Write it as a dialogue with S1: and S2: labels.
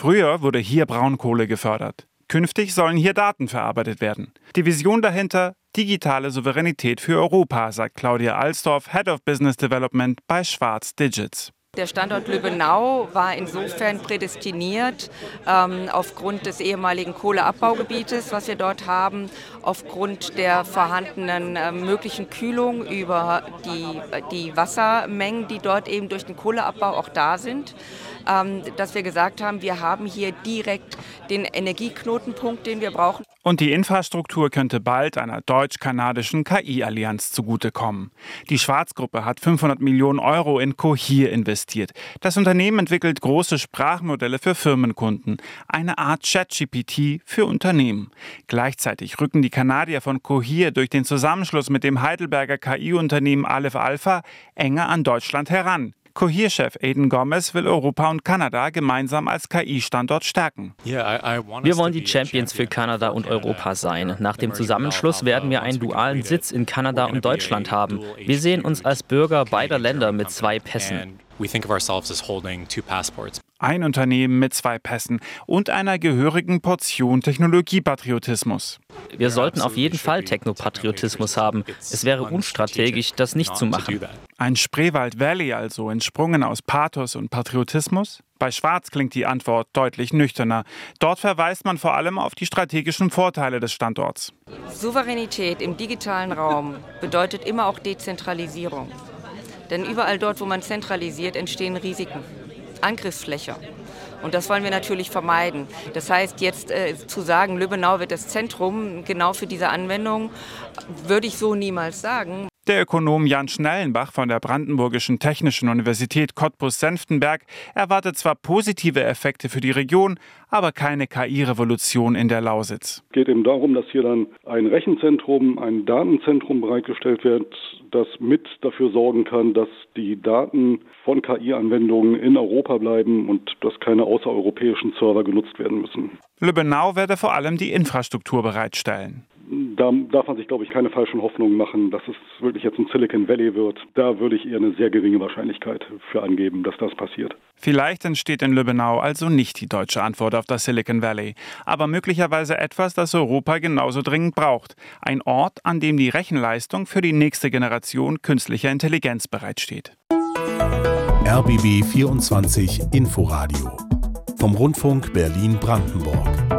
S1: Früher wurde hier Braunkohle gefördert. Künftig sollen hier Daten verarbeitet werden. Die Vision dahinter: digitale Souveränität für Europa, sagt Claudia Alsdorf, Head of Business Development bei Schwarz Digits.
S2: Der Standort Lübbenau war insofern prädestiniert, aufgrund des ehemaligen Kohleabbaugebietes, was wir dort haben, aufgrund der vorhandenen möglichen Kühlung über die Wassermengen, die dort eben durch den Kohleabbau auch da sind, dass wir gesagt haben, wir haben hier direkt den Energieknotenpunkt, den wir brauchen.
S1: Und die Infrastruktur könnte bald einer deutsch-kanadischen KI-Allianz zugutekommen. Die Schwarz-Gruppe hat 500 Millionen Euro in Cohere investiert. Das Unternehmen entwickelt große Sprachmodelle für Firmenkunden. Eine Art ChatGPT für Unternehmen. Gleichzeitig rücken die Kanadier von Cohere durch den Zusammenschluss mit dem Heidelberger KI-Unternehmen Aleph Alpha enger an Deutschland heran. Cohere-Chef Aidan Gomez will Europa und Kanada gemeinsam als KI-Standort stärken.
S3: Wir wollen die Champions für Kanada und Europa sein. Nach dem Zusammenschluss werden wir einen dualen Sitz in Kanada und Deutschland haben. Wir sehen uns als Bürger beider Länder mit 2 Pässen.
S1: Ein Unternehmen mit 2 Pässen und einer gehörigen Portion Technologiepatriotismus.
S3: Wir sollten auf jeden Fall Technopatriotismus haben. Es wäre unstrategisch, das nicht zu machen.
S1: Ein Spreewald Valley also, entsprungen aus Pathos und Patriotismus? Bei Schwarz klingt die Antwort deutlich nüchterner. Dort verweist man vor allem auf die strategischen Vorteile des Standorts.
S2: Souveränität im digitalen Raum bedeutet immer auch Dezentralisierung. Denn überall dort, wo man zentralisiert, entstehen Risiken, Angriffsfläche. Und das wollen wir natürlich vermeiden. Das heißt, jetzt zu sagen, Lübbenau wird das Zentrum genau für diese Anwendung, würde ich so niemals sagen.
S1: Der Ökonom Jan Schnellenbach von der Brandenburgischen Technischen Universität Cottbus-Senftenberg erwartet zwar positive Effekte für die Region, aber keine KI-Revolution in der Lausitz.
S4: Es geht eben darum, dass hier dann ein Rechenzentrum, ein Datenzentrum bereitgestellt wird, das mit dafür sorgen kann, dass die Daten von KI-Anwendungen in Europa bleiben und dass keine außereuropäischen Server genutzt werden müssen.
S1: Lübbenau werde vor allem die Infrastruktur bereitstellen.
S4: Da darf man sich, glaube ich, keine falschen Hoffnungen machen, dass es wirklich jetzt ein Silicon Valley wird. Da würde ich eher eine sehr geringe Wahrscheinlichkeit für angeben, dass das passiert.
S1: Vielleicht entsteht in Lübbenau also nicht die deutsche Antwort auf das Silicon Valley, aber möglicherweise etwas, das Europa genauso dringend braucht. Ein Ort, an dem die Rechenleistung für die nächste Generation künstlicher Intelligenz bereitsteht.
S5: RBB 24 Inforadio vom Rundfunk Berlin-Brandenburg.